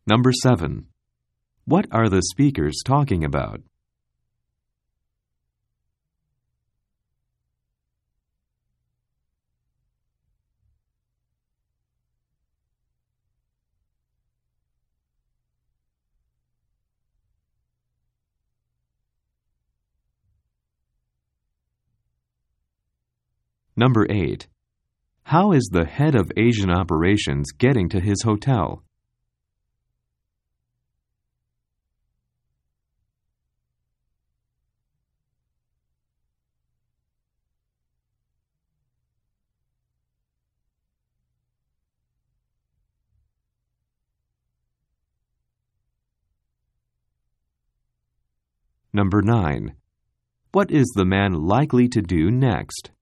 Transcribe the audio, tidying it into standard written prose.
Number 7. What are the speakers talking about? Number 8. How is the head of Asian operations getting to his hotel? Number 9. What is the man likely to do next?